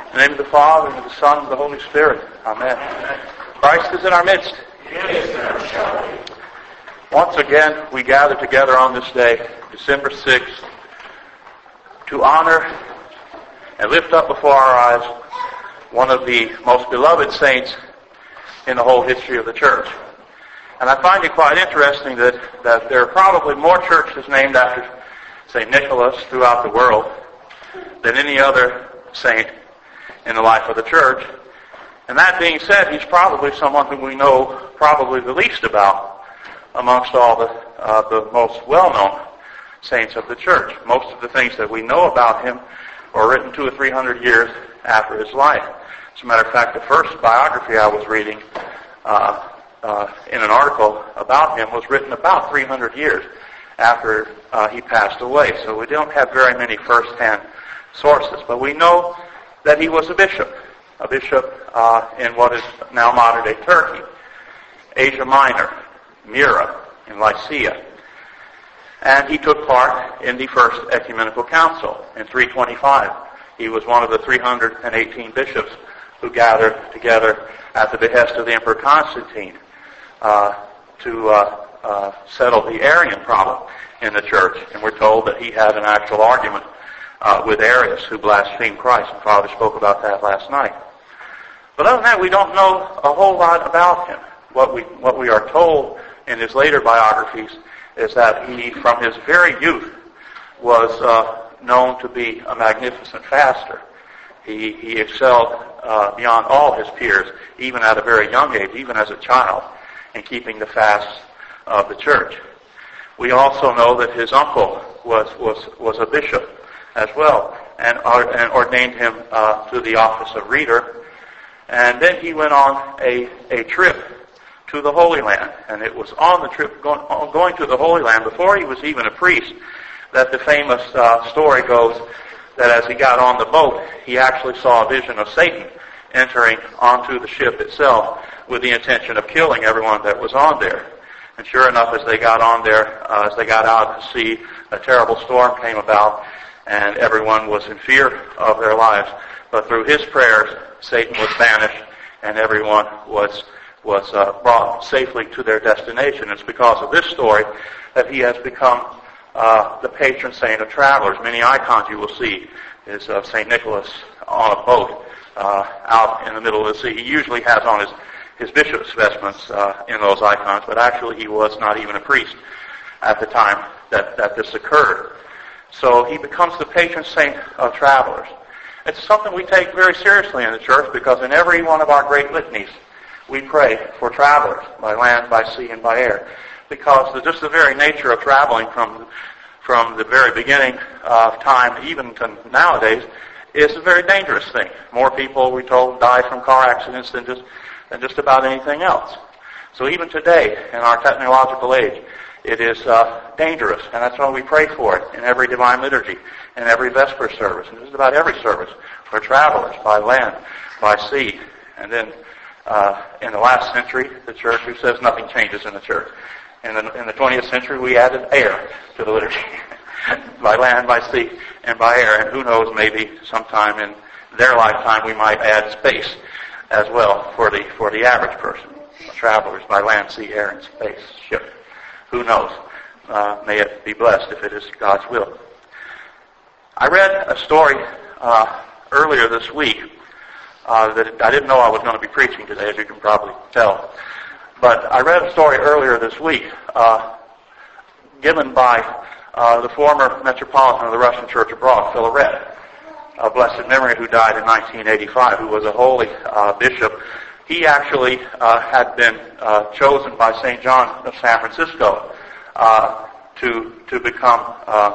In the name of the Father, and of the Son, and of the Holy Spirit. Amen. Christ is in our midst. Once again, we gather together on this day, December 6th, to honor and lift up before our eyes one of the most beloved saints in the whole history of the church. And I find it quite interesting that there are probably more churches named after St. Nicholas throughout the world than any other saint in the life of the church. And that being said, he's probably someone whom we know probably the least about amongst all the most well-known saints of the church. Most of the things that we know about him were written 200 or 300 years after his life. As a matter of fact, the first biography I was reading in an article about him was written about 300 years after he passed away. So we don't have very many first-hand sources. But we know that he was a bishop in what is now modern-day Turkey, Asia Minor, Myra, in Lycia. And he took part in the First Ecumenical Council in 325. He was one of the 318 bishops who gathered together at the behest of the Emperor Constantine to settle the Arian problem in the church. And we're told that he had an actual argument with Arius, who blasphemed Christ, and Father spoke about that last night. But other than that, we don't know a whole lot about him. What we are told in his later biographies is that he, from his very youth, was known to be a magnificent faster. He excelled beyond all his peers, even at a very young age, even as a child, in keeping the fasts of the church. We also know that his uncle was a bishop as well, and ordained him to the office of reader. And then he went on a trip to the Holy Land, and it was on the trip going to the Holy Land, before he was even a priest, that the famous story goes that as he got on the boat, he actually saw a vision of Satan entering onto the ship itself with the intention of killing everyone that was on there. And sure enough, as they got on there, as they got out to sea, a terrible storm came about, and everyone was in fear of their lives. But through his prayers, Satan was banished, and everyone was brought safely to their destination. It's because of this story that he has become the patron saint of travelers. Many icons you will see is of St. Nicholas on a boat out in the middle of the sea. He usually has on his bishop's vestments in those icons, but actually he was not even a priest at the time that this occurred. So he becomes the patron saint of travelers. It's something we take very seriously in the church, because in every one of our great litanies we pray for travelers by land, by sea, and by air. Because just the very nature of traveling from the very beginning of time even to nowadays is a very dangerous thing. More people, we're told, die from car accidents than just about anything else. So even today, in our technological age, it is dangerous, and that's why we pray for it in every Divine Liturgy, in every Vesper service, and just about every service, for travelers by land, by sea. And then in the last century, the church, who says nothing changes in the church. In the 20th century, we added air to the liturgy, by land, by sea, and by air. And who knows, maybe sometime in their lifetime we might add space as well for the average person. Travelers by land, sea, air, and space ship. Who knows? May it be blessed if it is God's will. I read a story earlier this week that I didn't know I was going to be preaching today, as you can probably tell. But I read a story earlier this week given by the former Metropolitan of the Russian Church abroad, Filaret, of blessed memory, who died in 1985, who was a holy bishop. He actually had been chosen by St. John of San Francisco to become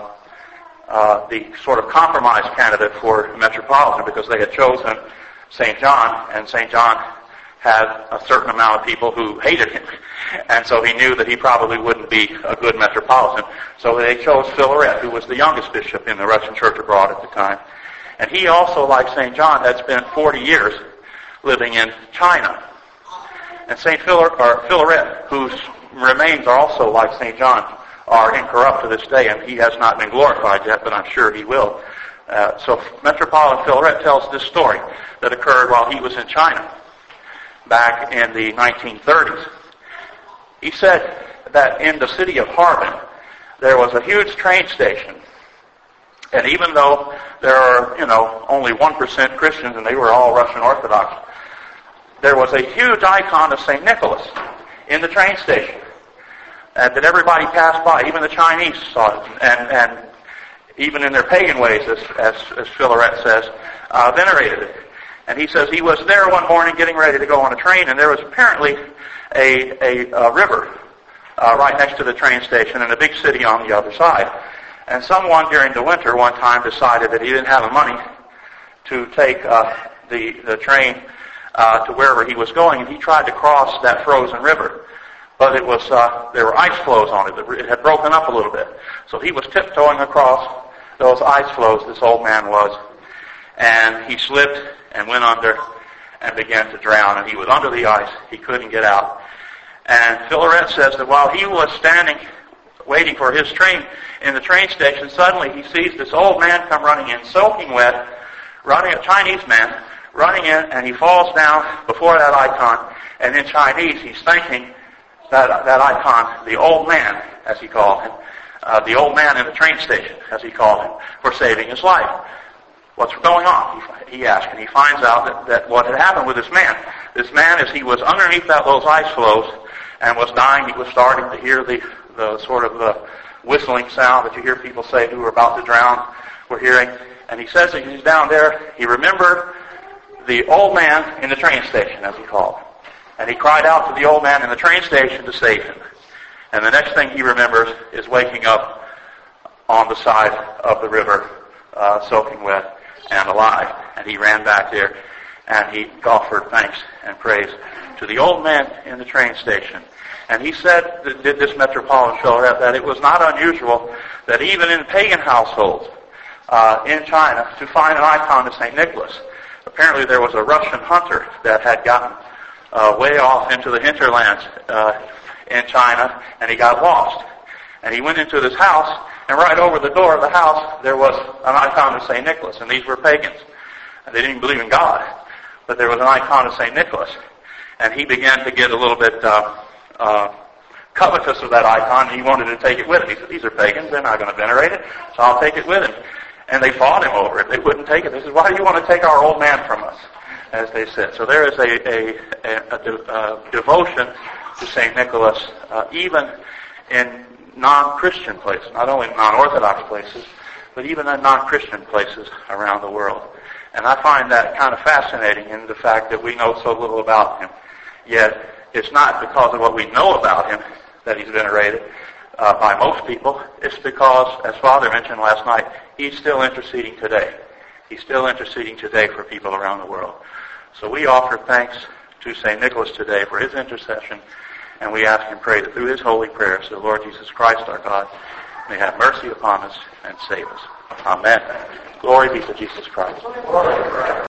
the sort of compromise candidate for Metropolitan, because they had chosen St. John, and St. John had a certain amount of people who hated him. And so he knew that he probably wouldn't be a good Metropolitan. So they chose Filaret, who was the youngest bishop in the Russian Church abroad at the time. And he also, like St. John, had spent 40 years living in China. And St. Filaret, whose remains are also, like St. John, are incorrupt to this day, and he has not been glorified yet, but I'm sure he will. So Metropolitan Philaret tells this story that occurred while he was in China back in the 1930s. He said that in the city of Harbin, there was a huge train station. And even though there are, only 1% Christians and they were all Russian Orthodox, there was a huge icon of St. Nicholas in the train station. And that everybody passed by, even the Chinese saw it, and even in their pagan ways, as Philaret says, venerated it. And he says he was there one morning getting ready to go on a train, and there was apparently a river right next to the train station and a big city on the other side. And someone during the winter one time decided that he didn't have the money to take the train to wherever he was going, and he tried to cross that frozen river. But it was there were ice floes on it. It had broken up a little bit. So he was tiptoeing across those ice floes, this old man was. And he slipped and went under and began to drown. And he was under the ice. He couldn't get out. And Philaret says that while he was standing waiting for his train in the train station, suddenly he sees this old man come running in, soaking wet, a Chinese man, running in, and he falls down before that icon. And in Chinese, he's thanking that icon, the old man, as he called him, the old man in the train station, as he called him, for saving his life. What's going on? He asked, and he finds out that what had happened with this man. This man, as he was underneath those ice floes and was dying, he was starting to hear the sort of the whistling sound that you hear people say who are about to drown were hearing. And he says that he's down there, he remembered the old man in the train station, as he called him. And he cried out to the old man in the train station to save him. And the next thing he remembers is waking up on the side of the river, soaking wet and alive. And he ran back there and he offered thanks and praise to the old man in the train station. And he said, did this Metropolitan Philaret, that it was not unusual that even in pagan households in China to find an icon of St. Nicholas. Apparently there was a Russian hunter that had gotten way off into the hinterlands in China, and he got lost. And he went into this house, and right over the door of the house there was an icon of St. Nicholas, and these were pagans. And they didn't believe in God, but there was an icon of St. Nicholas. And he began to get a little bit covetous of that icon, and he wanted to take it with him. He said, these are pagans, they're not going to venerate it, so I'll take it with him. And they fought him over it. They wouldn't take it. They said, why do you want to take our old man from us? As they said. So there is a devotion to St. Nicholas, even in non-Christian places, not only non-Orthodox places, but even in non-Christian places around the world. And I find that kind of fascinating in the fact that we know so little about him. Yet, it's not because of what we know about him that he's venerated by most people. It's because, as Father mentioned last night, he's still interceding today. He's still interceding today for people around the world. So we offer thanks to St. Nicholas today for his intercession, and we ask and pray that through his holy prayers, the Lord Jesus Christ our God may have mercy upon us and save us. Amen. Glory be to Jesus Christ.